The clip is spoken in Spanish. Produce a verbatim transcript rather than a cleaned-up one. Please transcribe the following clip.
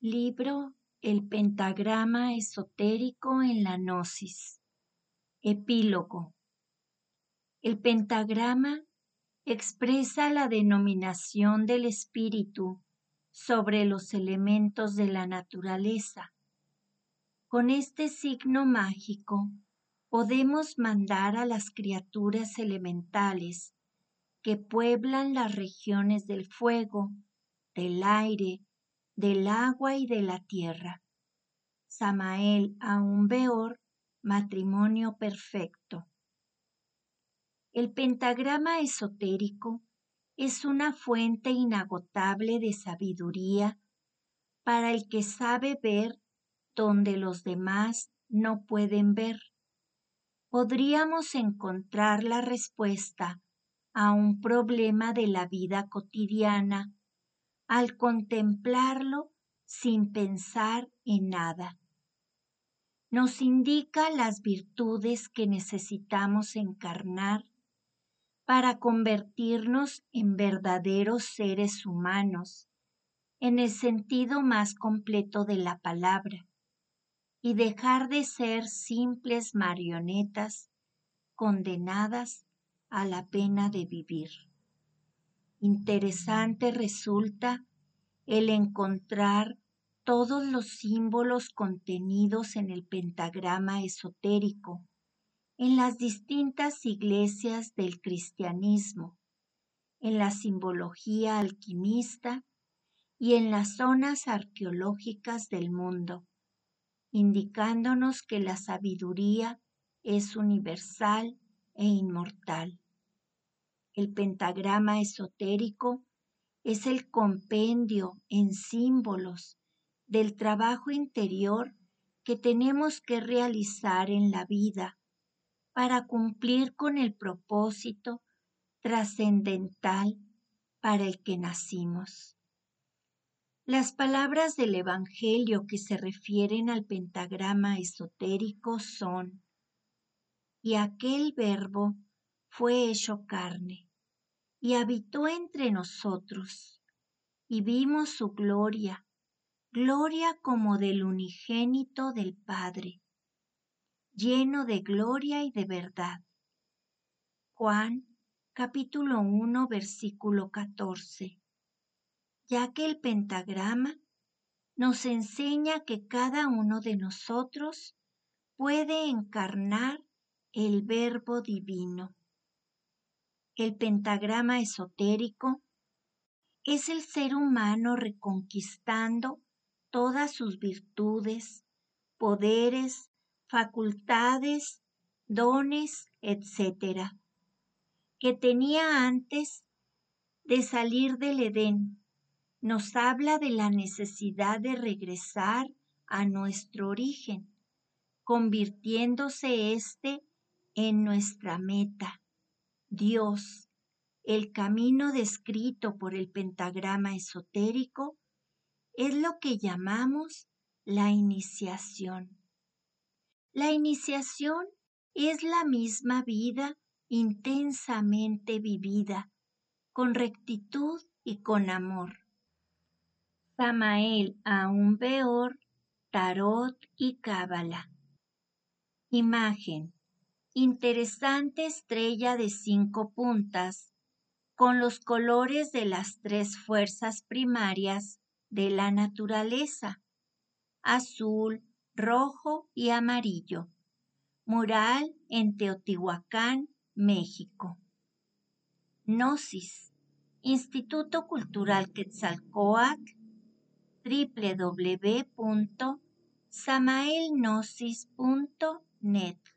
Libro El pentagrama esotérico en la gnosis. Epílogo. El pentagrama expresa la denominación del espíritu sobre los elementos de la naturaleza. Con este signo mágico podemos mandar a las criaturas elementales que pueblan las regiones del fuego, del aire, del agua y de la tierra. Samael Aun Weor, Matrimonio Perfecto. El pentagrama esotérico es una fuente inagotable de sabiduría para el que sabe ver donde los demás no pueden ver. Podríamos encontrar la respuesta a un problema de la vida cotidiana al contemplarlo sin pensar en nada. Nos indica las virtudes que necesitamos encarnar para convertirnos en verdaderos seres humanos, en el sentido más completo de la palabra, y dejar de ser simples marionetas condenadas a la pena de vivir. Interesante resulta el encontrar todos los símbolos contenidos en el pentagrama esotérico en las distintas iglesias del cristianismo, en la simbología alquimista y en las zonas arqueológicas del mundo, indicándonos que la sabiduría es universal e inmortal. El pentagrama esotérico es el compendio en símbolos del trabajo interior que tenemos que realizar en la vida para cumplir con el propósito trascendental para el que nacimos. Las palabras del Evangelio que se refieren al pentagrama esotérico son: y aquel Verbo fue hecho carne y habitó entre nosotros, y vimos su gloria, gloria como del unigénito del Padre, lleno de gloria y de verdad. Juan, capítulo uno, versículo catorce. Ya que el pentagrama nos enseña que cada uno de nosotros puede encarnar el Verbo divino. El pentagrama esotérico es el ser humano reconquistando todas sus virtudes, poderes, facultades, dones, etcétera, que tenía antes de salir del Edén. Nos habla de la necesidad de regresar a nuestro origen, convirtiéndose éste en nuestra meta, Dios. El camino descrito por el pentagrama esotérico es lo que llamamos la iniciación. La iniciación es la misma vida intensamente vivida, con rectitud y con amor. Samael Aun Weor, Tarot y Cábala. Imagen: interesante estrella de cinco puntas con los colores de las tres fuerzas primarias de la naturaleza: azul, rojo y amarillo. Mural en Teotihuacán, México. Gnosis, Instituto Cultural Quetzalcóatl, doble u doble u doble u punto samael gnosis punto net.